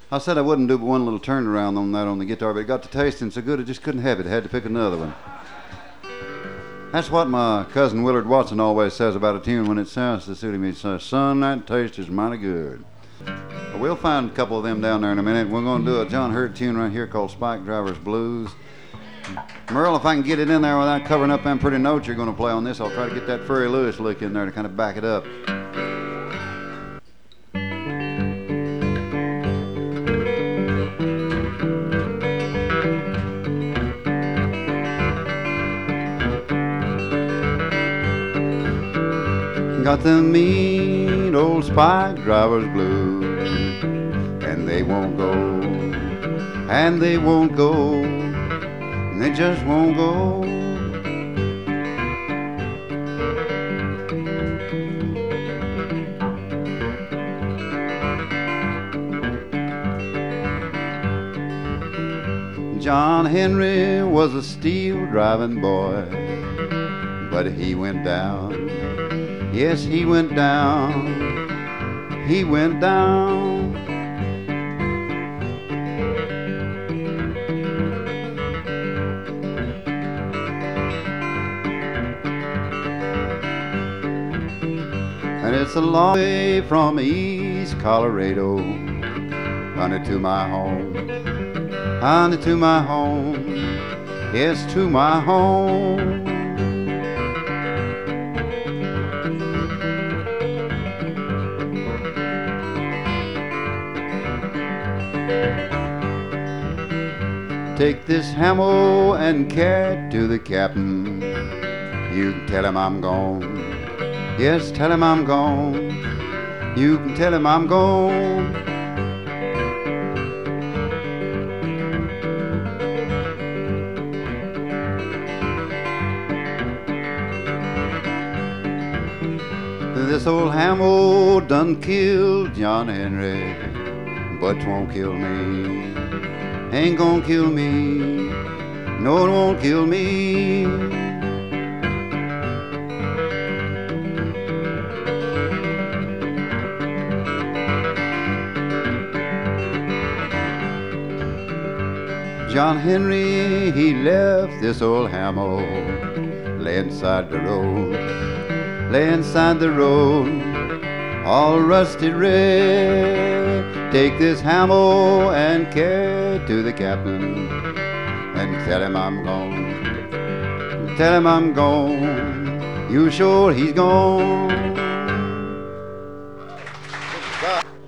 I said I wouldn't do but one little turnaround on that on the guitar, but it got to tasting so good I just couldn't have it. I had to pick another one. That's what my cousin Willard Watson always says about a tune when it sounds to suit him. He says, son, that taste is mighty good. We'll find a couple of them down there in a minute. We're going to do a John Hurt tune right here called Spike Driver's Blues. Merle, if I can get it in there without covering up them pretty notes you're going to play on this, I'll try to get that Furry Lewis lick in there to kind of back it up. Got the mean old Spike Driver's Blues, and they won't go, and they won't go, and they just won't go. John Henry was a steel driving boy, but he went down. Yes, he went down, he went down. And it's a long way from East Colorado, honey, to my home, honey, to my home, yes, to my home. Take this hammer and carry it to the captain. You can tell him I'm gone. Yes, tell him I'm gone. You can tell him I'm gone. This old hammer done killed John Henry, but 'twon't kill me. Ain't gonna kill me, no, it won't kill me. John Henry, he left this old hammer, lay inside the road, lay inside the road, all rusty red. Take this hammer and carry it to the captain, and tell him I'm gone, tell him I'm gone, you sure he's gone.